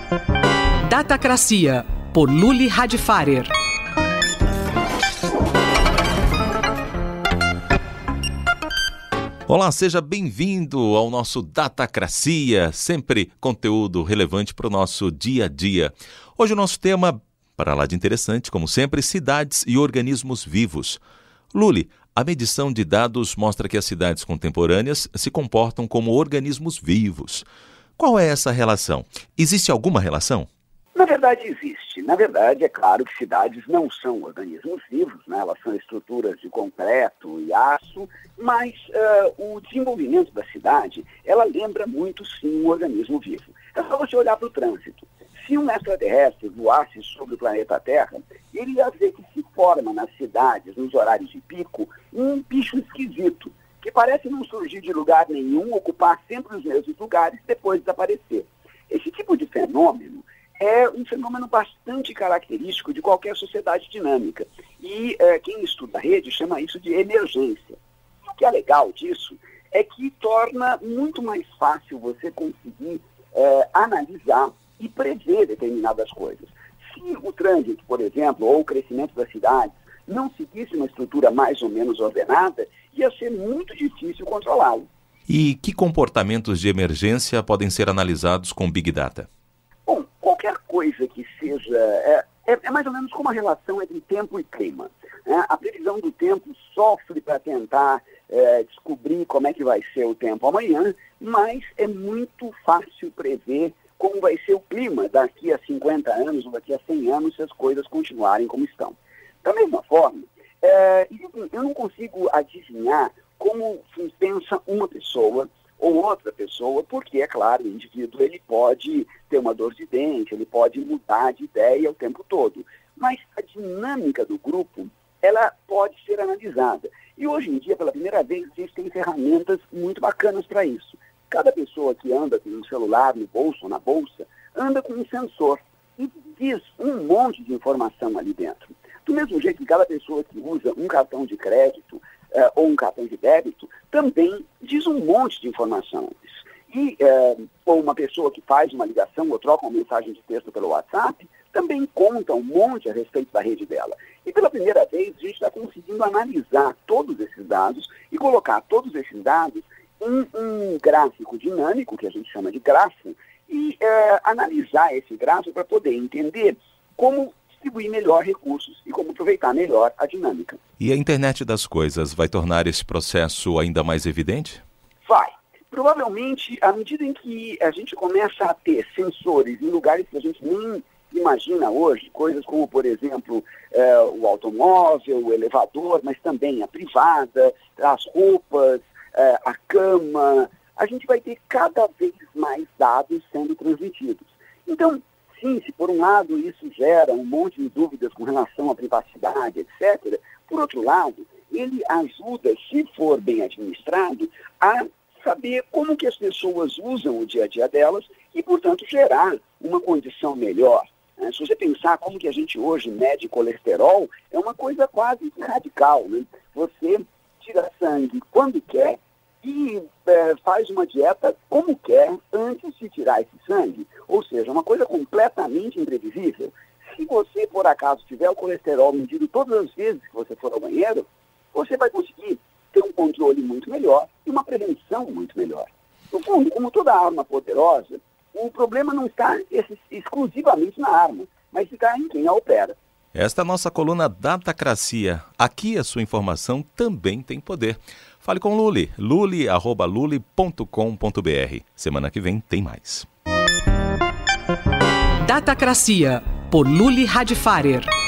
Datacracia, por Luli Radfarer. Olá, seja bem-vindo ao nosso Datacracia, sempre conteúdo relevante para o nosso dia a dia. Hoje o nosso tema, para lá de interessante, como sempre, cidades e organismos vivos. Luli, a medição de dados mostra que as cidades contemporâneas se comportam como organismos vivos. Qual é essa relação? Existe alguma relação? Na verdade, existe. Na verdade, é claro que cidades não são organismos vivos, né? Elas são estruturas de concreto e aço, mas o desenvolvimento da cidade, ela lembra muito, sim, um organismo vivo. É só você olhar para o trânsito. Se um extraterrestre voasse sobre o planeta Terra, ele ia ver que se forma nas cidades, nos horários de pico, um bicho esquisito, que parece não surgir de lugar nenhum, ocupar sempre os mesmos lugares e depois desaparecer. Esse tipo de fenômeno é um fenômeno bastante característico de qualquer sociedade dinâmica. E quem estuda a rede chama isso de emergência. O que é legal disso é que torna muito mais fácil você conseguir analisar e prever determinadas coisas. Se o trânsito, por exemplo, ou o crescimento das cidades não seguisse uma estrutura mais ou menos ordenada, ia ser muito difícil controlá-lo. E que comportamentos de emergência podem ser analisados com Big Data? Bom, qualquer coisa que seja... É mais ou menos como a relação entre tempo e clima, né? A previsão do tempo sofre para tentar descobrir como é que vai ser o tempo amanhã, mas é muito fácil prever como vai ser o clima daqui a 50 anos ou daqui a 100 anos se as coisas continuarem como estão. Da mesma forma, eu não consigo adivinhar como pensa uma pessoa ou outra pessoa, porque, é claro, o indivíduo ele pode ter uma dor de dente, ele pode mudar de ideia o tempo todo. Mas a dinâmica do grupo, ela pode ser analisada. E hoje em dia, pela primeira vez, existem ferramentas muito bacanas para isso. Cada pessoa que anda com um celular no bolso ou na bolsa, anda com um sensor e diz um monte de informação ali dentro. Do mesmo jeito que cada pessoa que usa um cartão de crédito ou um cartão de débito, também diz um monte de informações. E ou uma pessoa que faz uma ligação ou troca uma mensagem de texto pelo WhatsApp, também conta um monte a respeito da rede dela. E pela primeira vez, a gente está conseguindo analisar todos esses dados e colocar todos esses dados em um gráfico dinâmico, que a gente chama de grafo, e analisar esse gráfico para poder entender como distribuir melhor recursos e como aproveitar melhor a dinâmica. E a internet das coisas vai tornar esse processo ainda mais evidente? Vai. Provavelmente, à medida em que a gente começa a ter sensores em lugares que a gente nem imagina hoje, coisas como, por exemplo, o automóvel, o elevador, mas também a privada, as roupas, a cama, a gente vai ter cada vez mais dados sendo transmitidos. Então, sim, se por um lado isso gera um monte de dúvidas com relação à privacidade, etc., por outro lado, ele ajuda, se for bem administrado, a saber como que as pessoas usam o dia a dia delas e, portanto, gerar uma condição melhor. Se você pensar como que a gente hoje mede colesterol, é uma coisa quase radical, né? Você tira sangue quando quer e faz uma dieta como quer antes de tirar esse sangue. Ou seja, uma coisa completamente imprevisível. Se você, por acaso, tiver o colesterol medido todas as vezes que você for ao banheiro, você vai conseguir ter um controle muito melhor e uma prevenção muito melhor. No fundo, como toda arma poderosa, o problema não está exclusivamente na arma, mas está em quem a opera. Esta é a nossa coluna Datacracia. Aqui a sua informação também tem poder. Fale com Luli, luli@luli.com.br. Semana que vem tem mais. Datacracia, por Luli Radfarer.